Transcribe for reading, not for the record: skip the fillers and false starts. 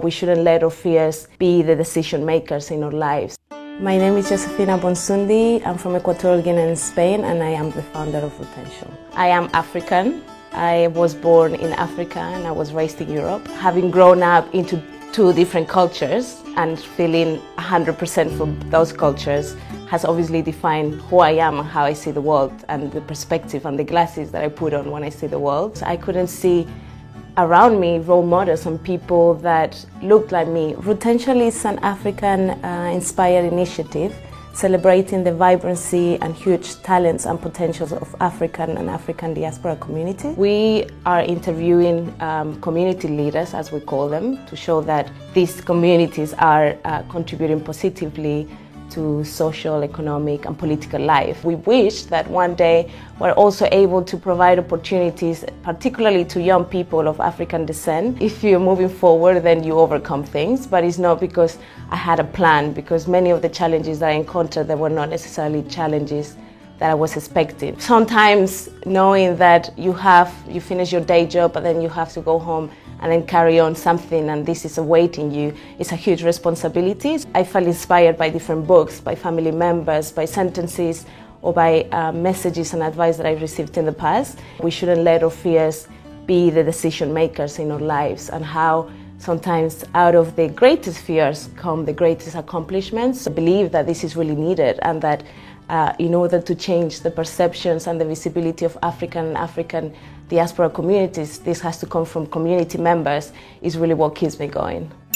We shouldn't let our fears be the decision makers in our lives. My name is Josefina Bonsundi. I'm from Equatorial Guinea in Spain, and I am the founder of Rutention. I am African. I was born in Africa and I was raised in Europe. Having grown up into two different cultures and feeling 100% from those cultures has obviously defined who I am and how I see the world, and the perspective and the glasses that I put on when I see the world. I couldn't see around me role models and people that looked like me. Rutention is an African inspired initiative celebrating the vibrancy and huge talents and potentials of African and African diaspora community. We are interviewing community leaders, as we call them, to show that these communities are contributing positively to social, economic and political life. We wish that one day we're also able to provide opportunities, particularly to young people of African descent. If you're moving forward, then you overcome things, but it's not because I had a plan, because many of the challenges that I encountered, they were not necessarily challenges that I was expecting. Sometimes knowing that you finish your day job and then you have to go home and then carry on something, and this is awaiting you, it's a huge responsibility. I felt inspired by different books, by family members, by sentences, or by messages and advice that I received in the past. We shouldn't let our fears be the decision makers in our lives, and how sometimes out of the greatest fears come the greatest accomplishments. I believe that this is really needed, and that in order to change the perceptions and the visibility of African diaspora communities, this has to come from community members, is really what keeps me going.